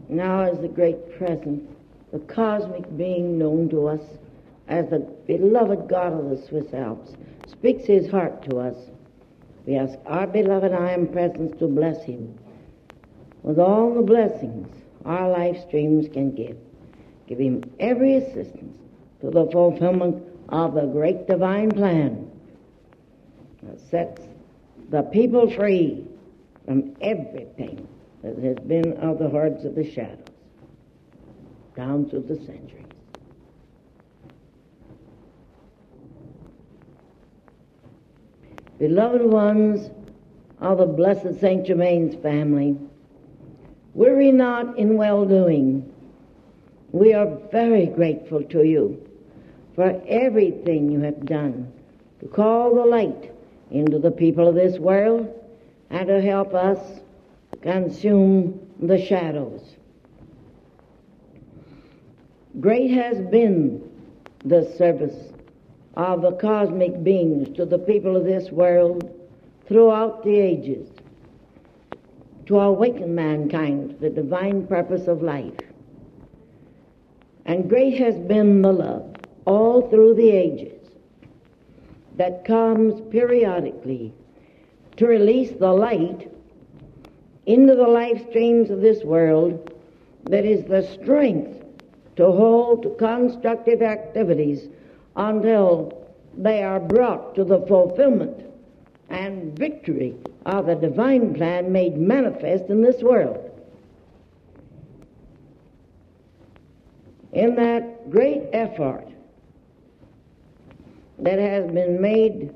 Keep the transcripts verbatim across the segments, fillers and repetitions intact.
Now is the great present, the cosmic being known to us as the beloved God of the Swiss Alps, speaks his heart to us. We ask our beloved I Am Presence to bless him with all the blessings our life streams can give. Give him every assistance to the fulfillment of the great divine plan that sets the people free from everything that has been of the hordes of the shadows down through the centuries. Beloved ones of the blessed Saint Germain's family, weary not in well-doing. We are very grateful to you for everything you have done to call the light into the people of this world and to help us consume the shadows. Great has been the service of the cosmic beings to the people of this world throughout the ages to awaken mankind to the divine purpose of life. And great has been the love all through the ages that comes periodically to release the light into the life streams of this world that is the strength to hold to constructive activities until they are brought to the fulfillment and victory of the divine plan made manifest in this world. In that great effort that has been made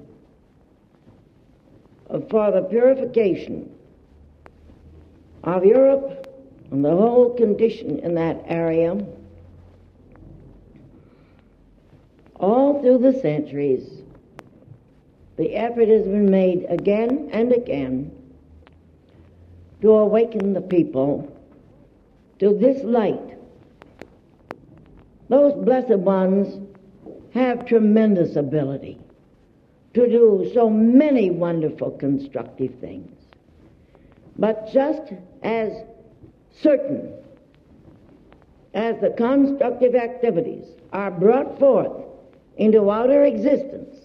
for the purification of Europe and the whole condition in that area, all through the centuries, the effort has been made again and again to awaken the people to this light. Those blessed ones have tremendous ability to do so many wonderful constructive things. But just as certain as the constructive activities are brought forth into outer existence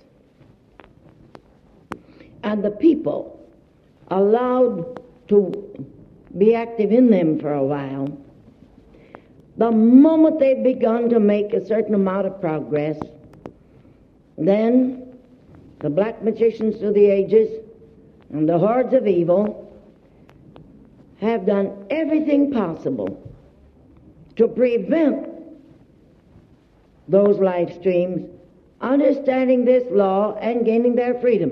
and the people allowed to be active in them for a while, the moment they've begun to make a certain amount of progress, then the black magicians through the ages and the hordes of evil have done everything possible to prevent those life streams understanding this law and gaining their freedom.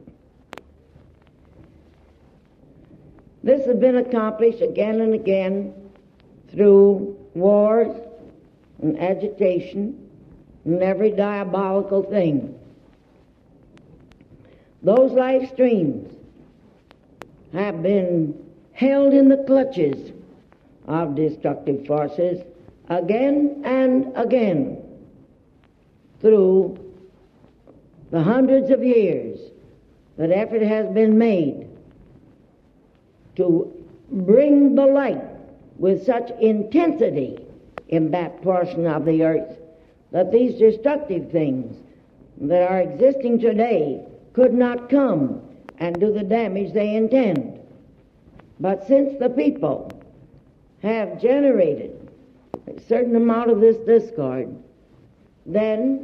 This has been accomplished again and again through wars and agitation and every diabolical thing. Those life streams have been held in the clutches of destructive forces again and again through the hundreds of years that effort has been made to bring the light with such intensity in that portion of the earth that these destructive things that are existing today could not come and do the damage they intend. But since the people have generated a certain amount of this discord, then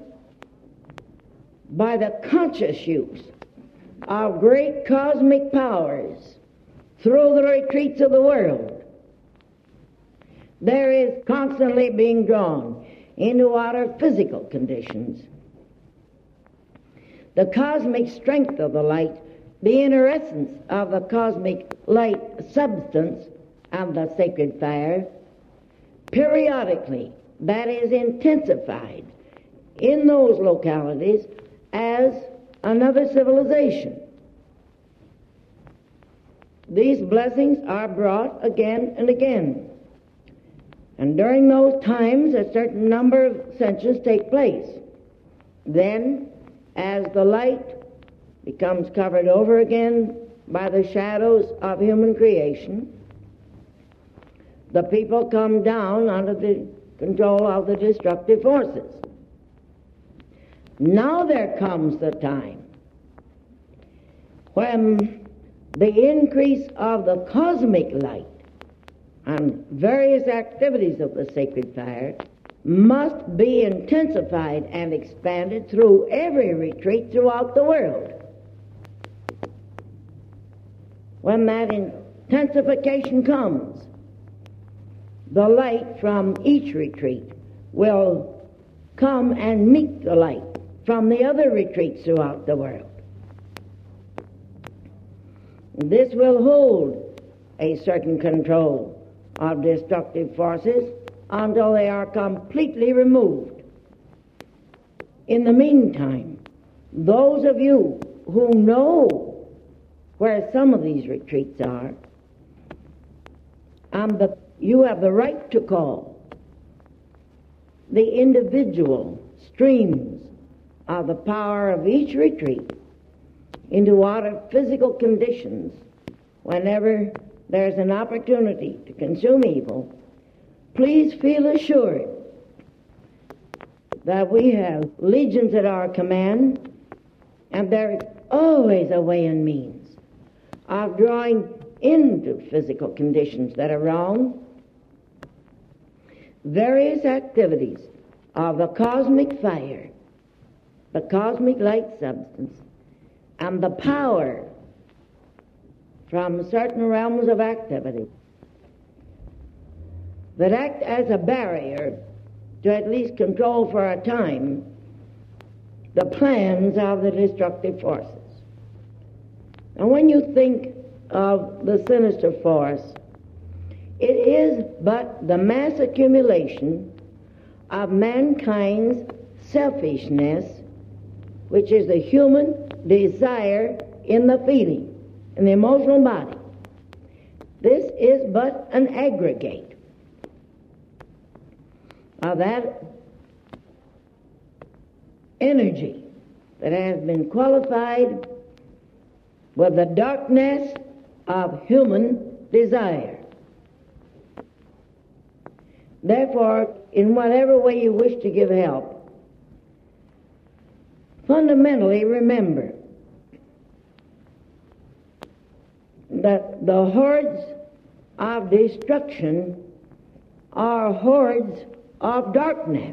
by the conscious use of great cosmic powers through the retreats of the world, there is constantly being drawn into outer physical conditions the cosmic strength of the light, the inner essence of the cosmic light substance of the sacred fire, periodically that is intensified in those localities as another civilization. These blessings are brought again and again. And during those times, a certain number of ascensions take place. Then, as the light becomes covered over again by the shadows of human creation, the people come down under the control of the destructive forces. Now there comes the time when the increase of the cosmic light and various activities of the sacred fire must be intensified and expanded through every retreat throughout the world. When that intensification comes, the light from each retreat will come and meet the light from the other retreats throughout the world. This will hold a certain control of destructive forces until they are completely removed. In the meantime, those of you who know where some of these retreats are, and the, you have the right to call the individual streams of the power of each retreat into what are physical conditions whenever there's an opportunity to consume evil. Please feel assured that we have legions at our command, and there is always a way and means of drawing into physical conditions that are wrong various activities of the cosmic fire, the cosmic light substance, and the power from certain realms of activity that act as a barrier to at least control for a time the plans of the destructive forces. And when you think of the sinister force, it is but the mass accumulation of mankind's selfishness, which is the human desire in the feeling, in the emotional body. This is but an aggregate of that energy that has been qualified with the darkness of human desire. Therefore, in whatever way you wish to give help, fundamentally remember that the hordes of destruction are hordes of darkness.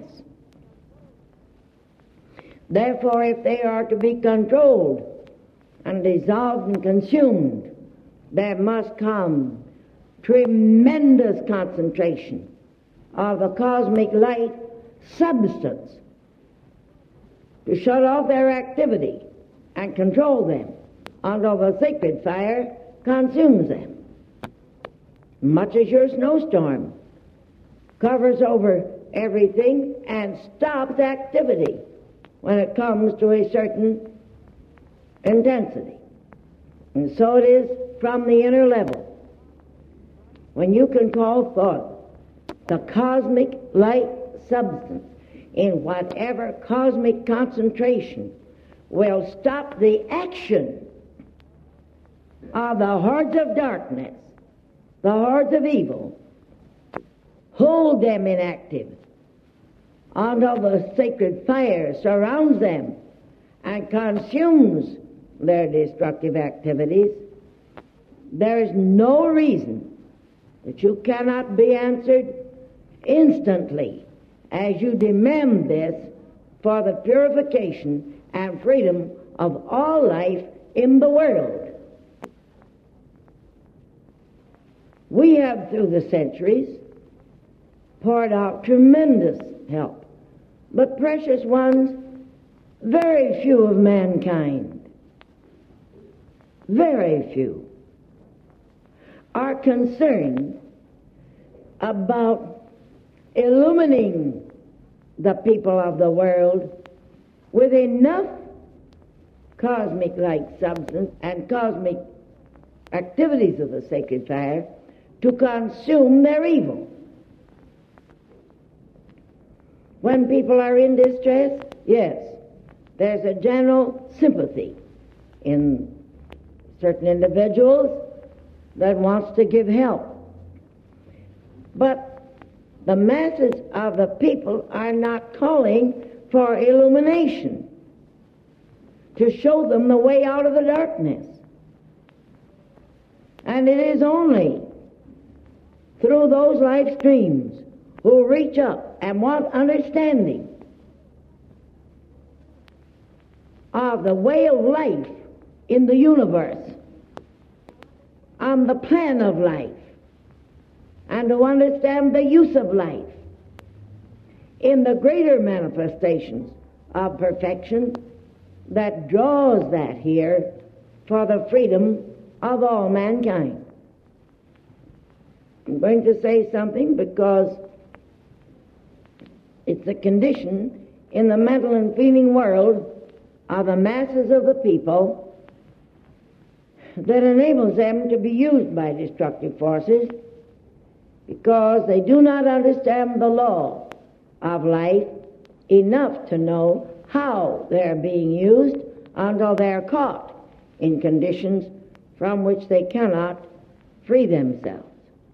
Therefore, if they are to be controlled and dissolved and consumed, there must come tremendous concentration of the cosmic light substance to shut off their activity and control them until the sacred fire consumes them. Much as your snowstorm covers over everything and stops activity when it comes to a certain intensity. And so it is from the inner level. When you can call forth the cosmic light substance in whatever cosmic concentration will stop the action of the hordes of darkness, the hordes of evil, hold them inactive until the sacred fire surrounds them and consumes their destructive activities, there is no reason that you cannot be answered instantly as you demand this for the purification and freedom of all life in the world. We have, through the centuries, poured out tremendous help, but precious ones, very few of mankind, very few, are concerned about illumining the people of the world with enough cosmic light substance and cosmic activities of the sacred fire to consume their evil. When people are in distress, yes, there's a general sympathy in certain individuals that wants to give help. But the masses of the people are not calling for illumination to show them the way out of the darkness. And it is only through those life streams who reach up and want understanding of the way of life in the universe, on the plan of life, and to understand the use of life in the greater manifestations of perfection that draws that here for the freedom of all mankind. I'm going to say something because it's a condition in the mental and feeling world of the masses of the people that enables them to be used by destructive forces because they do not understand the law of life enough to know how they're being used until they're caught in conditions from which they cannot free themselves.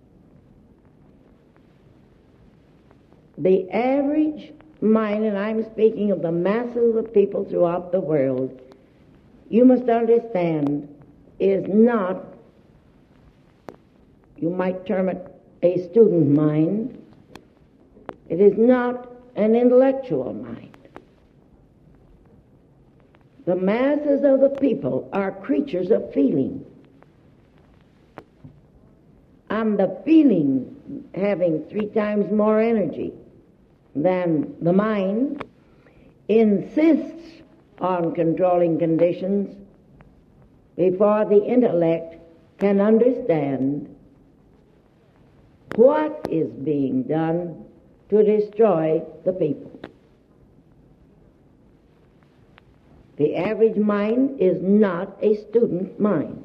The average mind, and I'm speaking of the masses of people throughout the world, you must understand, is not, you might term it a student mind. It is not an intellectual mind. The masses of the people are creatures of feeling. And the feeling, having three times more energy than the mind, insists on controlling conditions before the intellect can understand what is being done to destroy the people. The average mind is not a student mind.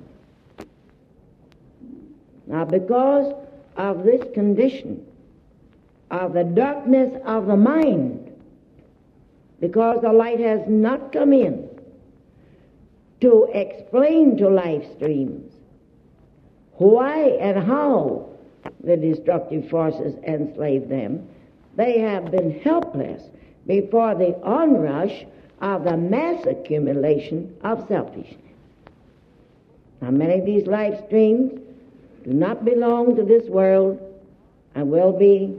Now, because of this condition of the darkness of the mind, because the light has not come in to explain to life streams why and how the destructive forces enslave them, they have been helpless before the onrush of the mass accumulation of selfishness. Now, many of these life streams do not belong to this world and will be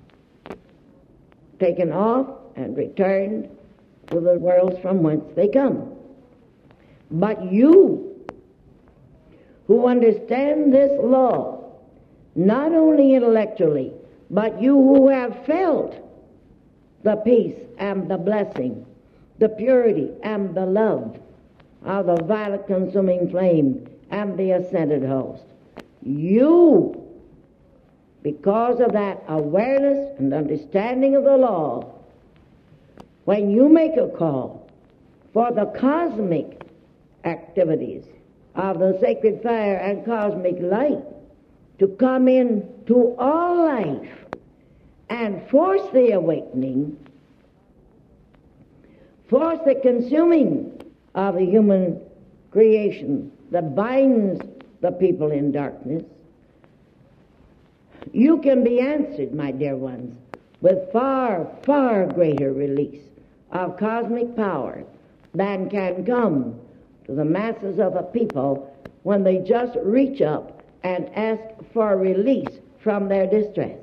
taken off and returned to the worlds from whence they come. But you, who understand this law, not only intellectually, but you who have felt the peace and the blessing, the purity and the love of the violet consuming flame and the ascended host, you, because of that awareness and understanding of the law, when you make a call for the cosmic activities of the sacred fire and cosmic light to come in to all life and force the awakening, force the consuming of the human creation that binds the people in darkness, you can be answered, my dear ones, with far, far greater release of cosmic power than can come to the masses of the people when they just reach up and ask for release from their distress.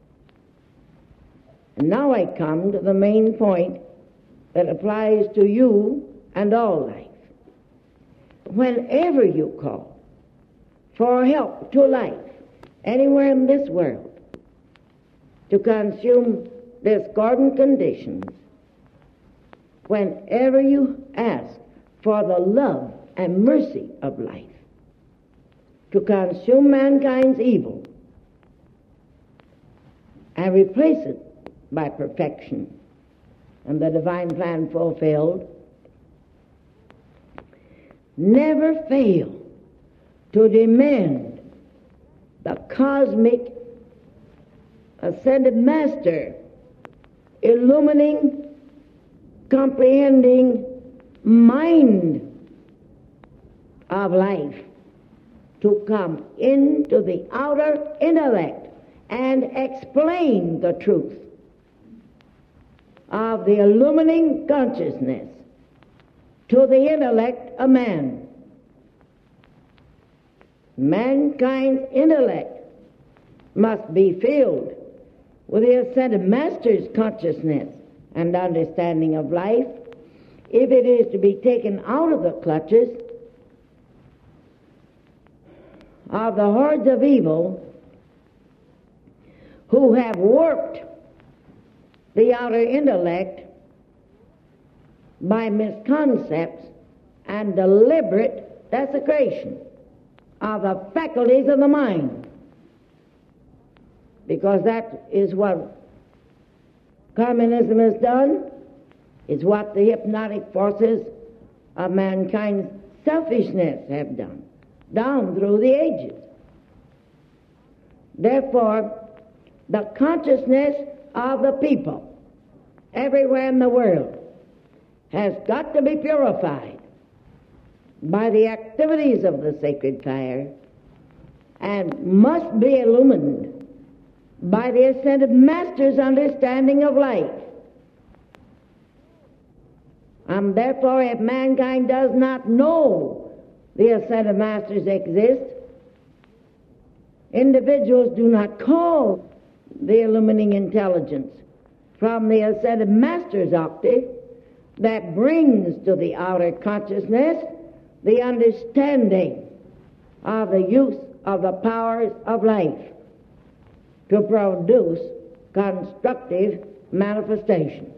And now I come to the main point that applies to you and all life. Whenever you call for help to life, anywhere in this world, to consume discordant conditions, whenever you ask for the love and mercy of life to consume mankind's evil and replace it by perfection and the divine plan fulfilled, never fail to demand the cosmic ascended master illumining, comprehending mind of life to come into the outer intellect and explain the truth of the illumining consciousness to the intellect of man. Mankind's intellect must be filled with the ascended Master's consciousness and understanding of life if it is to be taken out of the clutches of the hordes of evil who have warped the outer intellect by misconcepts and deliberate desecration of the faculties of the mind. Because that is what communism has done. It's what the hypnotic forces of mankind's selfishness have done down through the ages. Therefore, the consciousness of the people everywhere in the world has got to be purified by the activities of the sacred fire and must be illumined by the ascended Master's understanding of life. And therefore, if mankind does not know the ascended Masters exist, individuals do not call the illumining intelligence from the ascended Master's octave that brings to the outer consciousness the understanding of the use of the powers of life to produce constructive manifestation.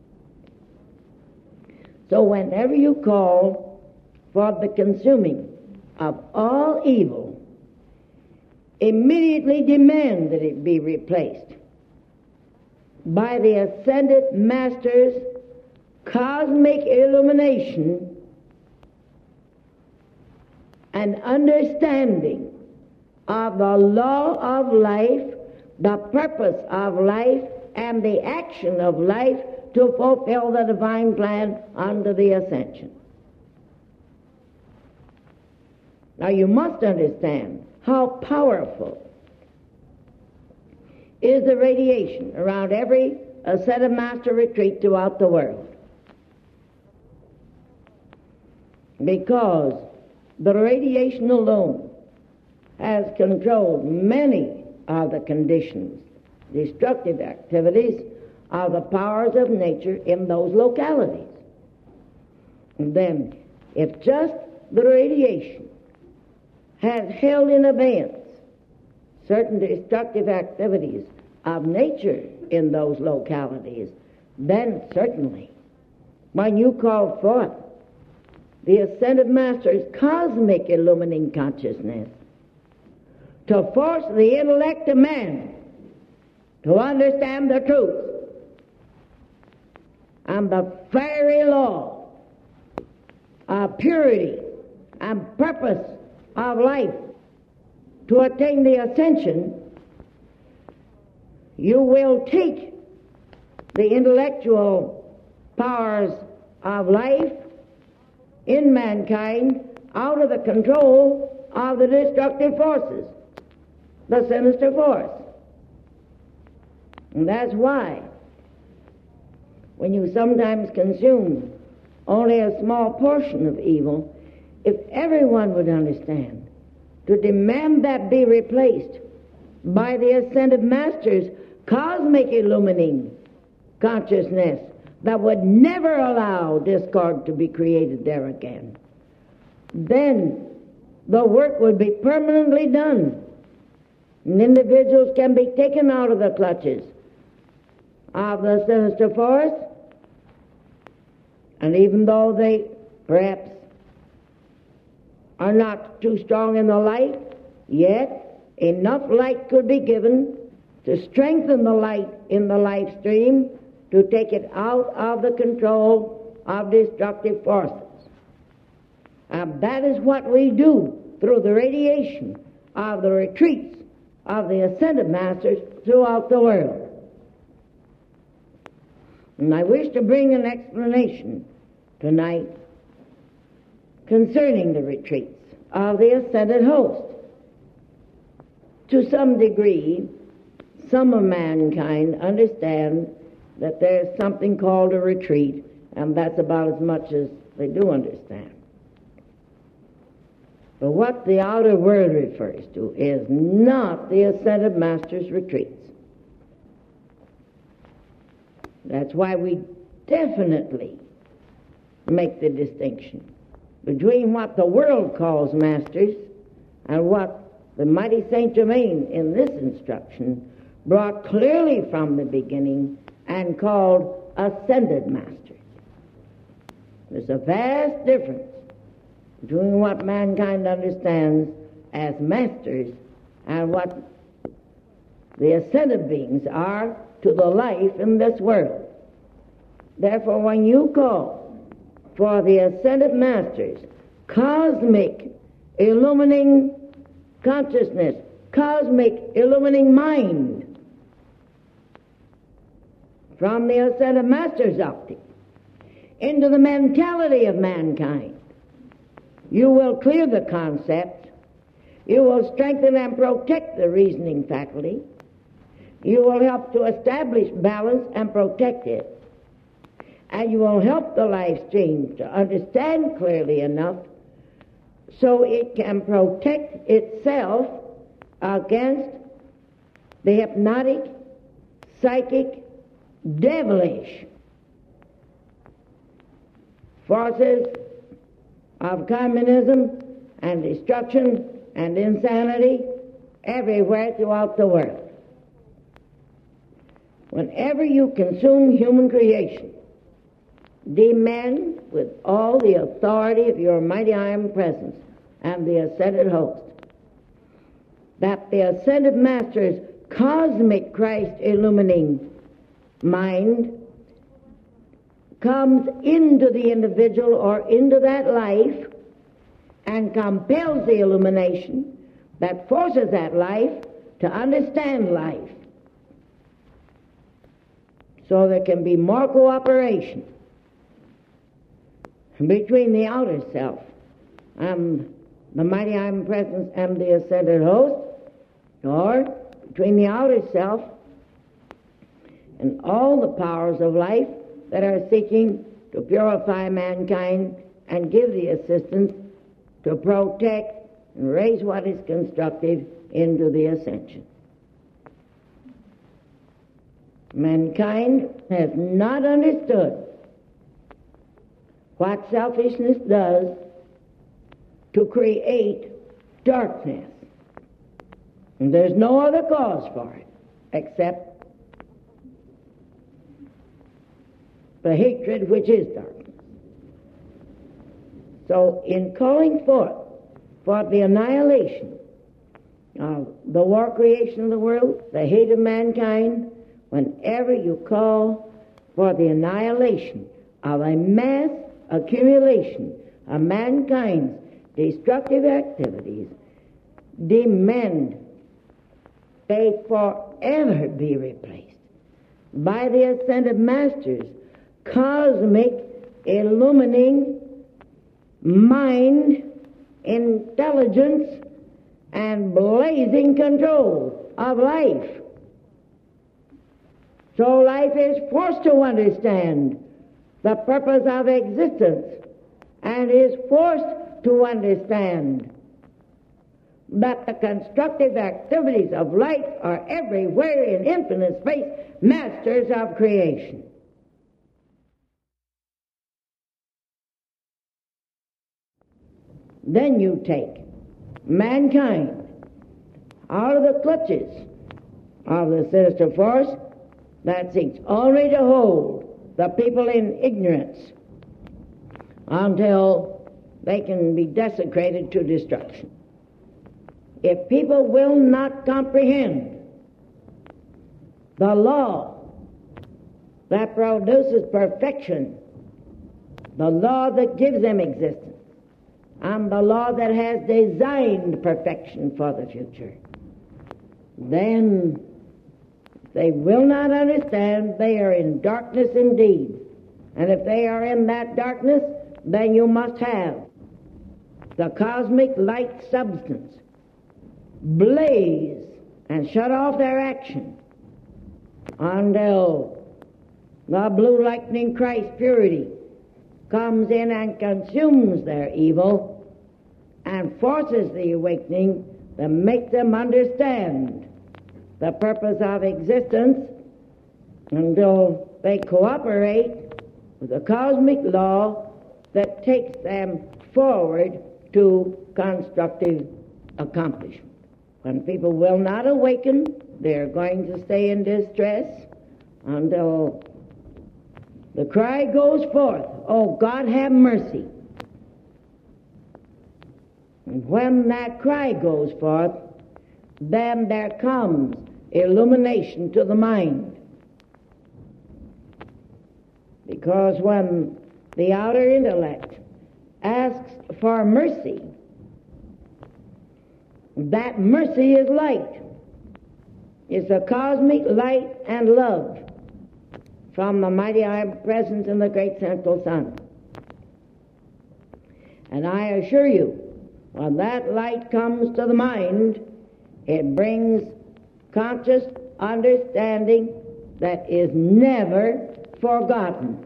So whenever you call for the consuming of all evil, immediately demand that it be replaced by the ascended Master's cosmic illumination and understanding of the law of life, the purpose of life, and the action of life to fulfill the divine plan under the ascension. Now you must understand how powerful is the radiation around every ascended Master retreat throughout the world. Because the radiation alone has controlled many of the conditions, destructive activities of the powers of nature in those localities. And then, if just the radiation has held in abeyance certain destructive activities of nature in those localities, then certainly, when you call forth the ascended Master's cosmic illumining consciousness to force the intellect of man to understand the truth and the fiery law of purity and purpose of life to attain the ascension, you will take the intellectual powers of life in mankind out of the control of the destructive forces, the sinister force. And that's why when you sometimes consume only a small portion of evil, if everyone would understand to demand that be replaced by the ascended Master's cosmic illumining consciousness that would never allow discord to be created there again, then the work would be permanently done, and individuals can be taken out of the clutches of the sinister force, and even though they perhaps are not too strong in the light, yet enough light could be given to strengthen the light in the life stream to take it out of the control of destructive forces. And that is what we do through the radiation of the retreats of the Ascended Masters throughout the world. And I wish to bring an explanation tonight concerning the retreats of the Ascended Host. To some degree, some of mankind understand that there's something called a retreat, and that's about as much as they do understand. But what the outer world refers to is not the Ascended Master's retreats. That's why we definitely make the distinction between what the world calls masters and what the mighty Saint Germain in this instruction brought clearly from the beginning and called ascended masters. There's a vast difference between what mankind understands as masters and what the ascended beings are to the life in this world. Therefore, when you call for the ascended masters, cosmic illumining consciousness, cosmic illumining mind, from the ascended master's optic into the mentality of mankind, you will clear the concept, you will strengthen and protect the reasoning faculty, you will help to establish balance and protect it, and you will help the life stream to understand clearly enough so it can protect itself against the hypnotic, psychic, devilish forces of communism and destruction and insanity everywhere throughout the world. Whenever you consume human creation, demand with all the authority of your mighty iron presence and the ascended host that the ascended master's cosmic Christ illumining mind comes into the individual or into that life and compels the illumination that forces that life to understand life, so there can be more cooperation between the outer self and the mighty iron presence and the ascended host, or between the outer self and all the powers of life that are seeking to purify mankind and give the assistance to protect and raise what is constructive into the ascension. Mankind has not understood what selfishness does to create darkness. And there's no other cause for it except the hatred which is darkness. So in calling forth for the annihilation of the war creation of the world, the hate of mankind, whenever you call for the annihilation of a mass accumulation of mankind's destructive activities, demand they forever be replaced by the ascended master's cosmic illumining mind, intelligence, and blazing control of life. So life is forced to understand the purpose of existence and is forced to understand that the constructive activities of life are everywhere in infinite space masters of creation. Then you take mankind out of the clutches of the sinister force that seeks only to hold the people in ignorance until they can be desecrated to destruction. If people will not comprehend the law that produces perfection, the law that gives them existence, and the law that has designed perfection for the future, then they will not understand they are in darkness indeed. And if they are in that darkness, then you must have the cosmic light substance blaze and shut off their action until the blue lightning Christ purity comes in and consumes their evil and forces the awakening to make them understand the purpose of existence, until they cooperate with the cosmic law that takes them forward to constructive accomplishment. When people will not awaken, they're going to stay in distress until the cry goes forth, "Oh, God, have mercy." And when that cry goes forth, then there comes illumination to the mind. Because when the outer intellect asks for mercy, that mercy is light. It's the cosmic light and love from the mighty presence in the great central sun. And I assure you, when that light comes to the mind, it brings conscious understanding that is never forgotten.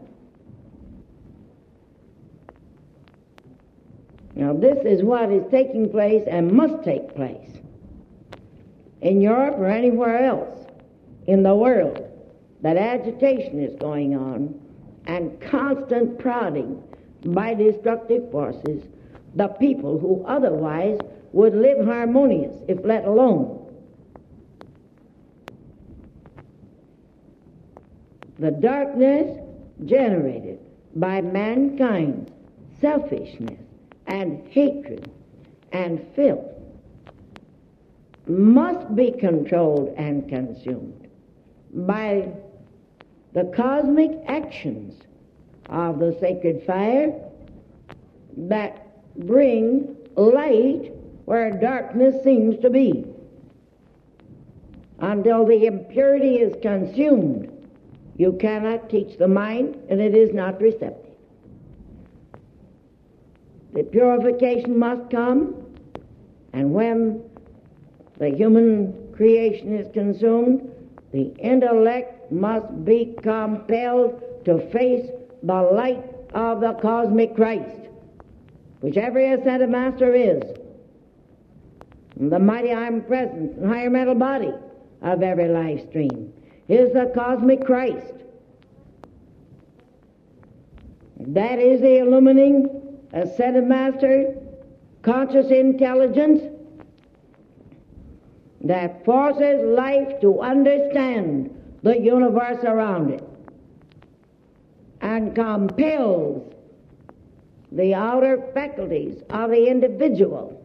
Now, this is what is taking place and must take place in Europe or anywhere else in the world. That agitation is going on and constant prodding by destructive forces the people who otherwise would live harmonious if let alone. The darkness generated by mankind's selfishness and hatred and filth must be controlled and consumed by the cosmic actions of the sacred fire that bring light where darkness seems to be. Until the impurity is consumed, you cannot teach the mind, and it is not receptive. The purification must come, and when the human creation is consumed, the intellect must be compelled to face the light of the cosmic Christ, which every ascended master is, and the mighty omnipresence and higher mental body of every life stream is the cosmic Christ. That is the illumining ascended master conscious intelligence that forces life to understand the universe around it and compels the outer faculties of the individual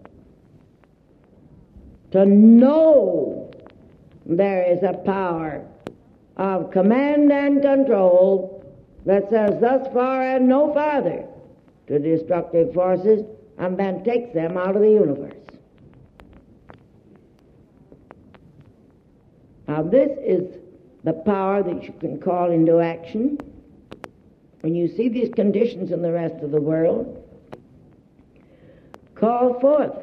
to know there is a power of command and control that says thus far and no farther to destructive forces, and then takes them out of the universe. Now this is the power that you can call into action when you see these conditions in the rest of the world. Call forth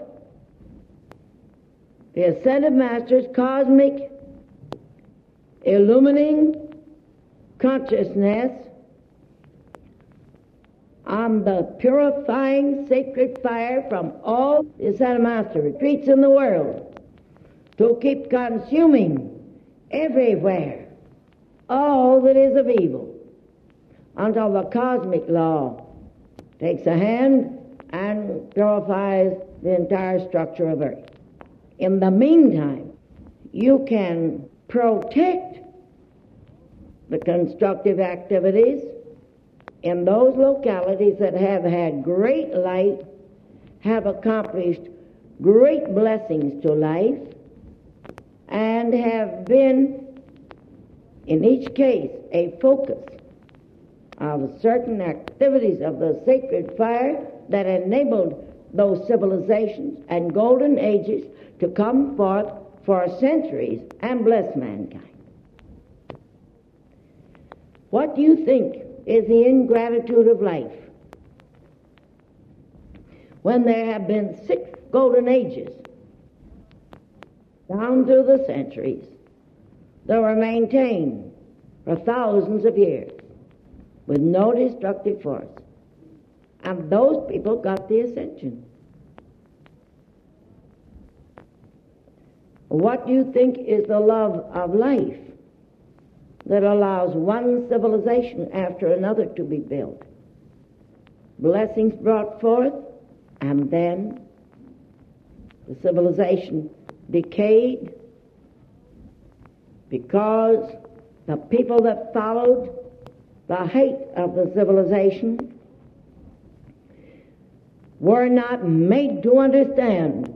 the ascended master's cosmic illumining consciousness on the purifying sacred fire from all the ascended master retreats in the world to keep consuming everywhere all that is of evil until the cosmic law takes a hand and purifies the entire structure of earth. In the meantime, you can protect the constructive activities in those localities that have had great light, have accomplished great blessings to life, and have been, in each case, a focus of certain activities of the sacred fire that enabled those civilizations and golden ages to come forth for centuries and bless mankind. What do you think is the ingratitude of life when there have been six golden ages down through the centuries that were maintained for thousands of years with no destructive force. And those people got the ascension. What do you think is the love of life that allows one civilization after another to be built? Blessings brought forth, and then the civilization decayed because the people that followed the hate of the civilization were not made to understand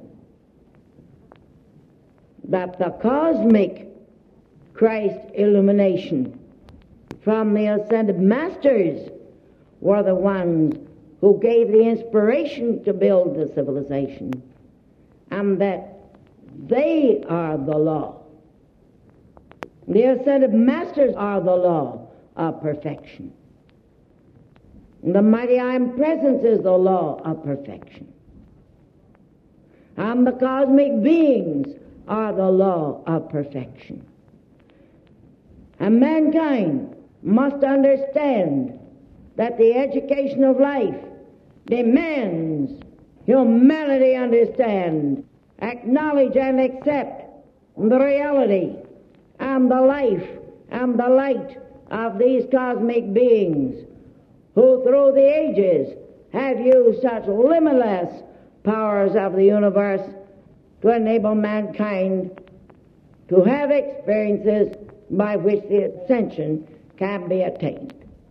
that the cosmic Christ illumination from the ascended masters were the ones who gave the inspiration to build the civilization, and that they are the law. The ascended masters are the law of perfection. The mighty I Am Presence is the law of perfection. And the cosmic beings are the law of perfection. And mankind must understand that the education of life demands humanity understand, acknowledge and accept the reality and the life and the light of these cosmic beings who through the ages have used such limitless powers of the universe to enable mankind to have experiences by which the ascension can be attained.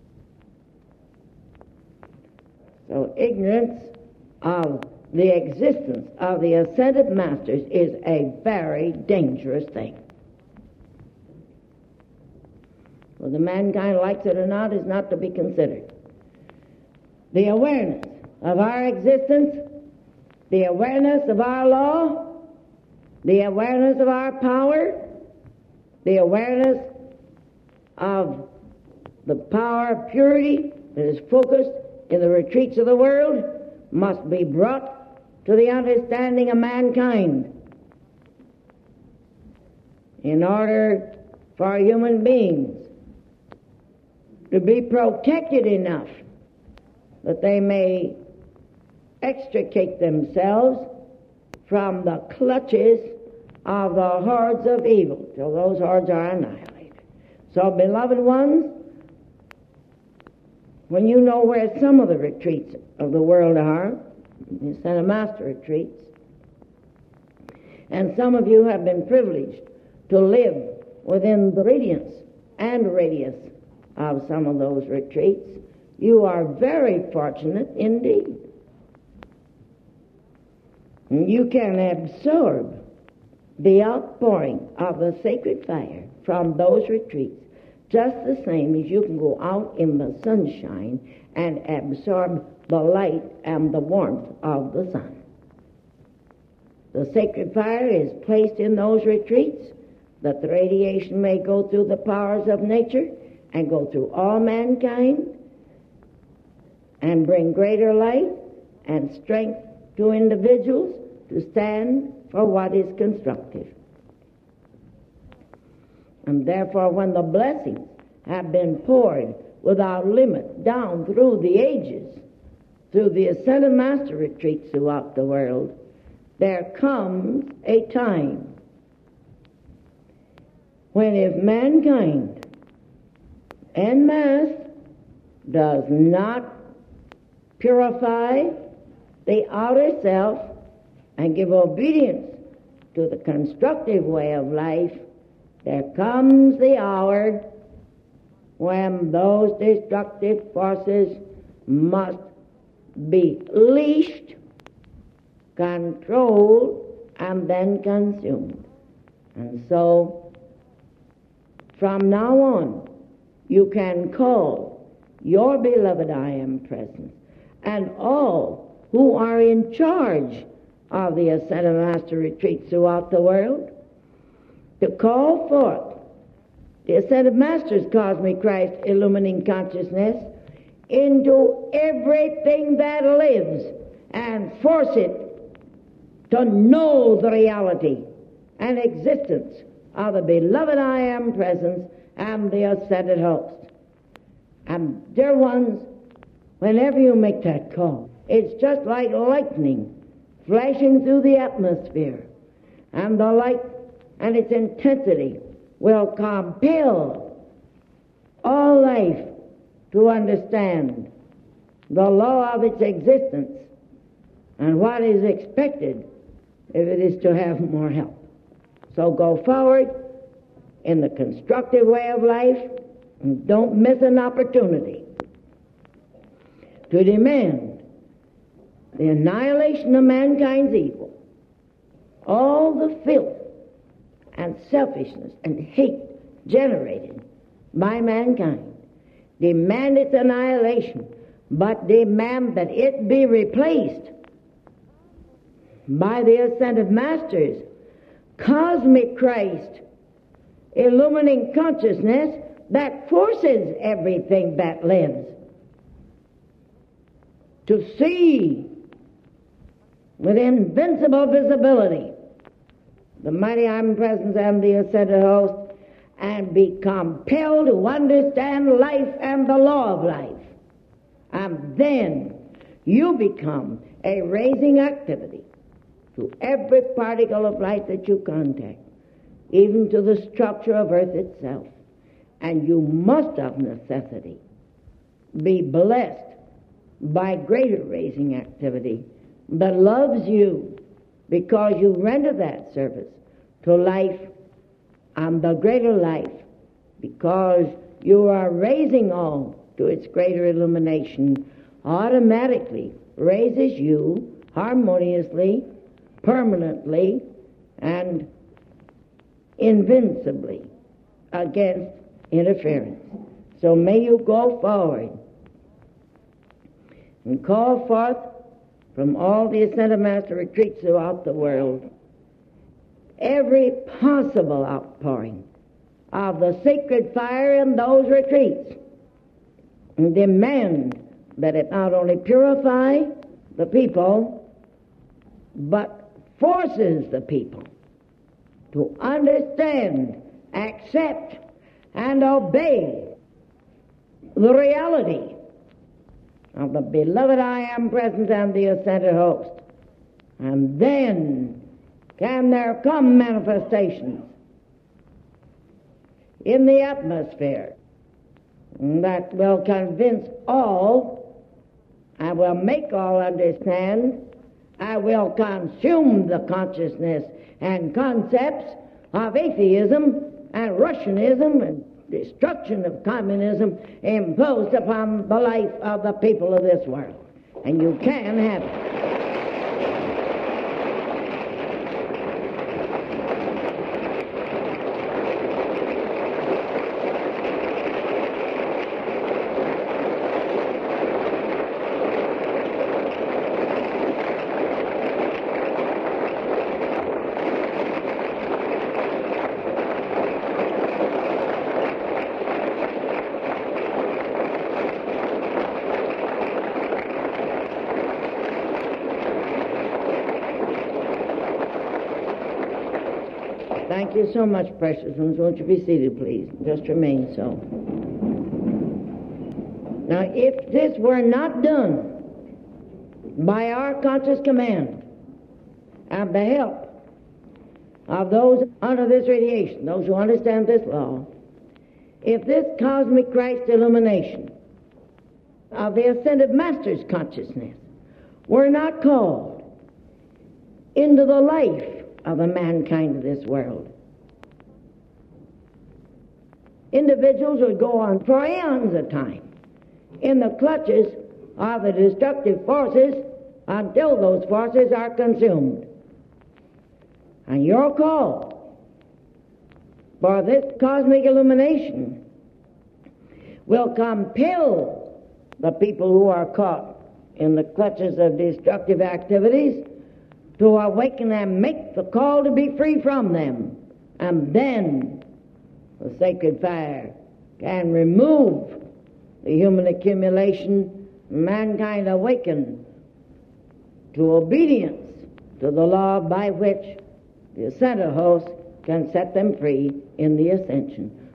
So ignorance of the existence of the ascended masters is a very dangerous thing. Whether mankind likes it or not is not to be considered. The awareness of our existence, the awareness of our law, the awareness of our power, the awareness of the power of purity that is focused in the retreats of the world must be brought to the understanding of mankind in order for human beings to be protected enough that they may extricate themselves from the clutches of the hordes of evil till those hordes are annihilated. So, beloved ones, when you know where some of the retreats of the world are, you send a master retreats, and some of you have been privileged to live within the radiance and radius of some of those retreats, you are very fortunate indeed. You can absorb the outpouring of the sacred fire from those retreats just the same as you can go out in the sunshine and absorb the light and the warmth of the sun. The sacred fire is placed in those retreats that the radiation may go through the powers of nature and go through all mankind and bring greater light and strength to individuals to stand for what is constructive. And therefore, when the blessings have been poured without limit down through the ages, through the ascended master retreats throughout the world, there comes a time when if mankind en masse does not purify the outer self and give obedience to the constructive way of life, there comes the hour when those destructive forces must be leashed, controlled, and then consumed. And so, from now on, you can call your beloved I Am Presence and all who are in charge of the Ascended Master retreats throughout the world to call forth the Ascended Master's cosmic Christ illumining consciousness into everything that lives and force it to know the reality and existence of the beloved I Am Presence and the ascended host. And dear ones, whenever you make that call, it's just like lightning flashing through the atmosphere. And the light and its intensity will compel all life to understand the law of its existence and what is expected if it is to have more help. So go forward in the constructive way of life and don't miss an opportunity to demand the annihilation of mankind's evil, all the filth and selfishness and hate generated by mankind. Demand its annihilation, but demand that it be replaced by the ascended Master's cosmic Christ, illuminating consciousness that forces everything that lives to see with invincible visibility the mighty omnipresence and the ascended host, and be compelled to understand life and the law of life. And then you become a raising activity to every particle of light that you contact, even to the structure of earth itself. And you must of necessity be blessed by greater raising activity that loves you because you render that service to life and the greater life, because you are raising all to its greater illumination, automatically raises you harmoniously, permanently, and invincibly against interference. So may you go forward and call forth from all the Ascended Master retreats throughout the world every possible outpouring of the sacred fire in those retreats, and demand that it not only purify the people, but forces the people to understand, accept, and obey the reality of the beloved I Am presence and the ascended host. And then can there come manifestations in the atmosphere that will convince all, I will make all understand, I will consume the consciousness and concepts of atheism and Russianism and destruction of communism imposed upon the life of the people of this world. And you can have it. Thank you so much, precious ones. Won't you be seated, please? Just remain so. Now, if this were not done by our conscious command and the help of those under this radiation, those who understand this law, if this cosmic Christ illumination of the Ascended Master's consciousness were not called into the life of the mankind of this world, individuals would go on for eons of time in the clutches of the destructive forces until those forces are consumed. And your call for this cosmic illumination will compel the people who are caught in the clutches of destructive activities to awaken and make the call to be free from them. And then the sacred fire can remove the human accumulation, mankind awaken to obedience to the law by which the ascended host can set them free in the ascension.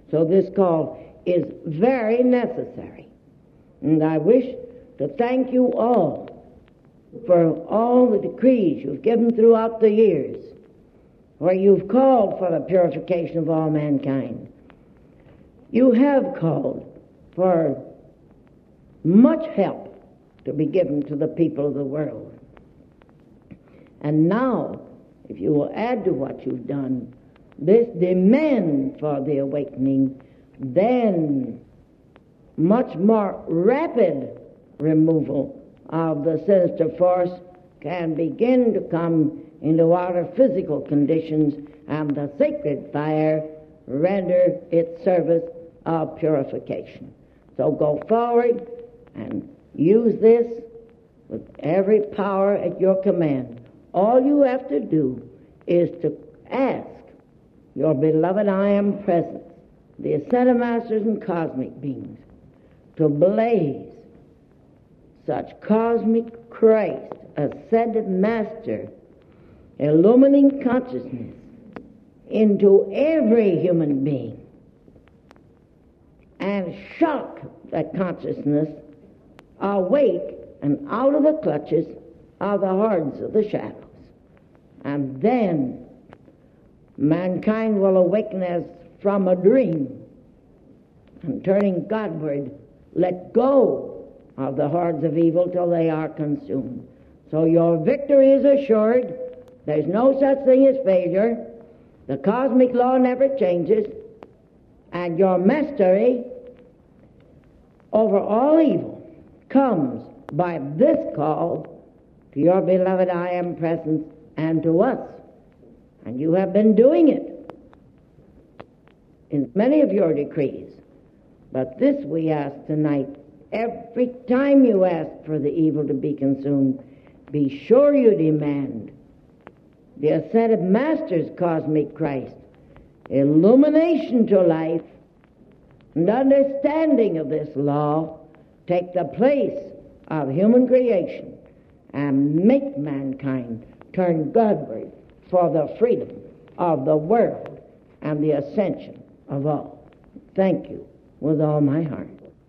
So this call is very necessary. And I wish to thank you all for all the decrees you've given throughout the years, where you've called for the purification of all mankind. You have called for much help to be given to the people of the world. And now, if you will add to what you've done this demand for the awakening, then much more rapid removal of the sinister force can begin to come into outer physical conditions, and the sacred fire render its service of purification. So go forward and use this with every power at your command. All you have to do is to ask your beloved I Am Presence, the Ascended Masters and cosmic beings, to blaze such cosmic Christ, Ascended Master, illumining consciousness into every human being and shock that consciousness awake and out of the clutches of the hordes of the shadows. And then mankind will awaken as from a dream, and turning Godward, let go of the hordes of evil till they are consumed. So your victory is assured. There's no such thing as failure. The cosmic law never changes. And your mastery over all evil comes by this call to your beloved I Am Presence and to us. And you have been doing it in many of your decrees. But this we ask tonight. Every time you ask for the evil to be consumed, be sure you demand the Ascended Master's cosmic Christ, illumination to life, and understanding of this law take the place of human creation and make mankind turn Godward for the freedom of the world and the ascension of all. Thank you with all my heart.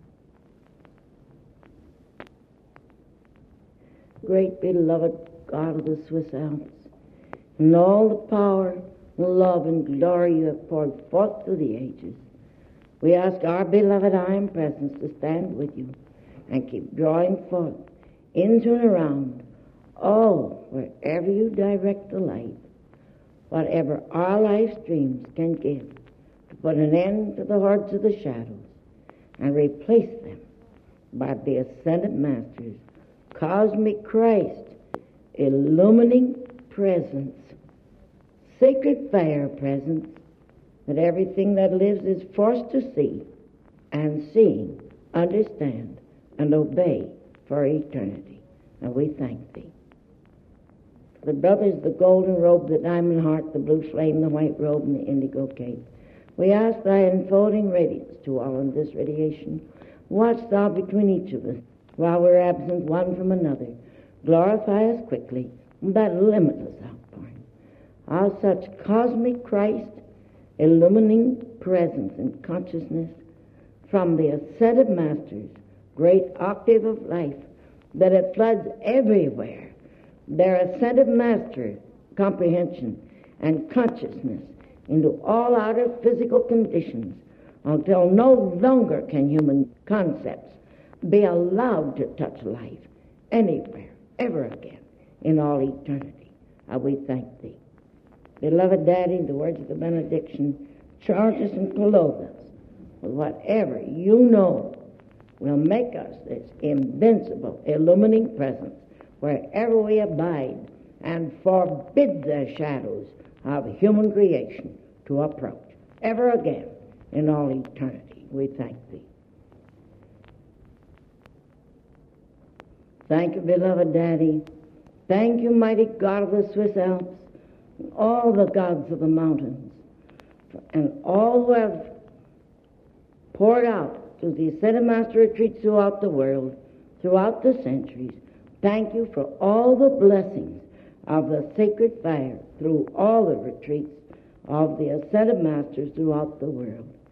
Great beloved God of the Swiss Alps, and all the power, love, and glory you have poured forth through the ages, we ask our beloved I Am Presence to stand with you and keep drawing forth into and around, oh, wherever you direct the light, whatever our life streams can give, to put an end to the hordes of the shadows and replace them by the Ascended Masters, cosmic Christ, illumining presence, sacred fire presence, that everything that lives is forced to see and seeing, understand, and obey for eternity. And we thank thee. The brothers, the golden robe, the diamond heart, the blue flame, the white robe, and the indigo cape, we ask thy enfolding radiance to all in this radiation. Watch thou between each of us, while we're absent one from another. Glorify us quickly with that limitless outpouring of such cosmic Christ, illumining presence and consciousness from the Ascended Master's great octave of life, that it floods everywhere their Ascended Master comprehension and consciousness into all outer physical conditions, until no longer can human concepts be allowed to touch life anywhere, ever again, in all eternity. And we thank thee. Beloved Daddy, the words of the benediction, charge us and clothe us with whatever you know will make us this invincible, illumining presence wherever we abide, and forbid the shadows of human creation to approach ever again in all eternity. We thank thee. Thank you, beloved Daddy. Thank you, mighty God of the Swiss Alps, and all the gods of the mountains, and all who have poured out to the Ascended Master retreats throughout the world, throughout the centuries. Thank you for all the blessings of the sacred fire through all the retreats of the Ascended Masters throughout the world.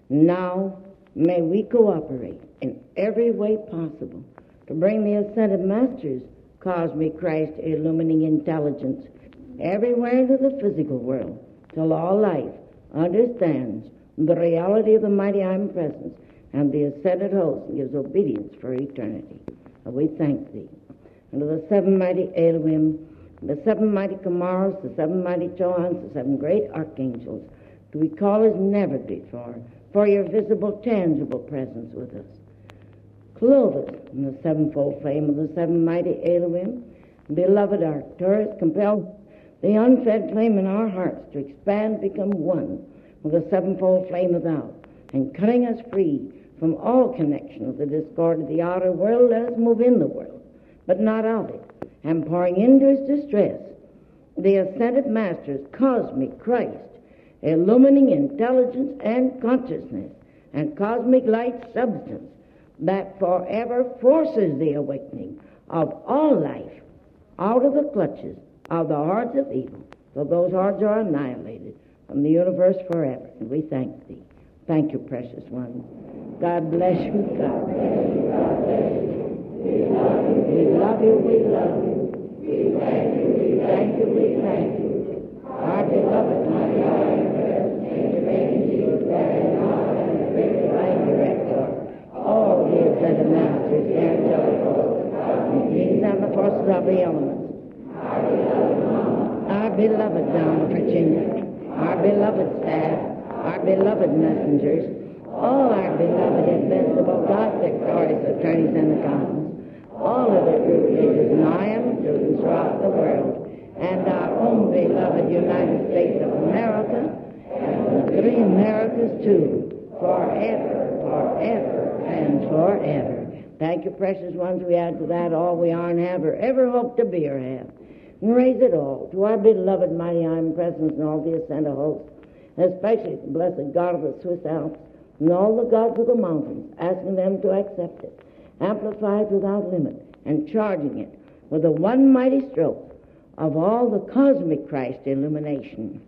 Now may we cooperate in every way possible to bring the ascended Master's cosmic Christ illumining intelligence everywhere into the physical world, till all life understands the reality of the mighty omnipresence and the ascended host and gives obedience for eternity. And we thank thee. And to the seven mighty Elohim, the seven mighty Kamaros, the seven mighty Johans, the seven great archangels, do we call as never before for your visible, tangible presence with us. Clothe us in the sevenfold flame of the seven mighty Elohim. Beloved Arcturus, compel the unfed flame in our hearts to expand, become one with the sevenfold flame without, and cutting us free from all connection with the discord of the outer world, let us move in the world, but not of it, and pouring into his distress the ascended Master's cosmic Christ, illumining intelligence and consciousness and cosmic light substance that forever forces the awakening of all life out of the clutches of the hordes of evil, so those hordes are annihilated from the universe forever. And we thank thee. Thank you, precious one. God bless you. God bless you. God bless you. We love you. We love you. We love you. We thank you. We thank you. We thank you. Our beloved, my God, and the reigning Jesus, and God, and the great divine director, all the ascended masters, the angelic hosts, the kings and the forces of the elements, our beloved down Virginia, our beloved staff, our beloved messengers, all our beloved invincible God victorious attorneys and accountants, all of the group leaders and I am students throughout the world, and our own beloved United States of America, and the three Americas too, forever, forever, and forever. Thank you, precious ones. We add to that all we are and have or ever hope to be or have. And raise it all to our beloved mighty omnipresence and all the ascended hosts, especially the blessed God of the Swiss Alps and all the gods of the mountains, asking them to accept it, amplify it without limit, and charging it with the one mighty stroke of all the cosmic Christ illumination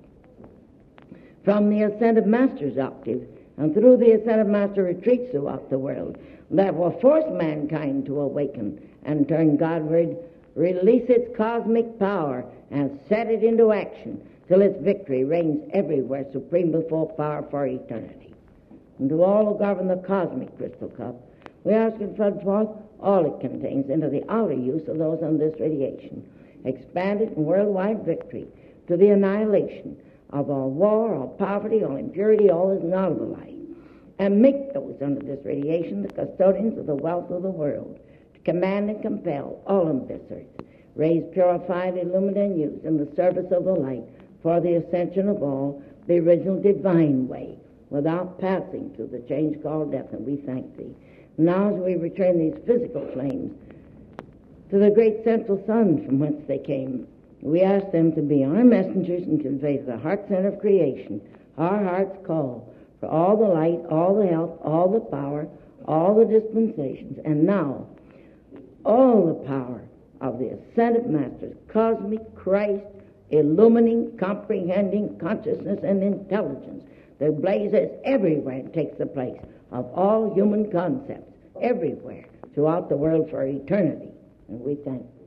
from the ascended Master's octave and through the ascended Master retreats throughout the world that will force mankind to awaken and turn Godward, release its cosmic power, and set it into action till its victory reigns everywhere, supreme with full power for eternity. And to all who govern the cosmic crystal cup, we ask it flood forth all it contains into the outer use of those on this radiation, expanded in worldwide victory to the annihilation of all war, all poverty, all impurity, all is not of the light, and make those under this radiation the custodians of the wealth of the world, to command and compel all on this earth, raise, purified, illuminated, and used in the service of the light for the ascension of all, the original divine way, without passing through the change called death, and we thank thee. Now as we return these physical flames to the great central sun from whence they came, we ask them to be our messengers and convey to the heart center of creation our heart's call for all the light, all the health, all the power, all the dispensations, and now all the power of the ascended Master's cosmic Christ illumining, comprehending consciousness and intelligence that blazes everywhere and takes the place of all human concepts everywhere throughout the world for eternity. And we thank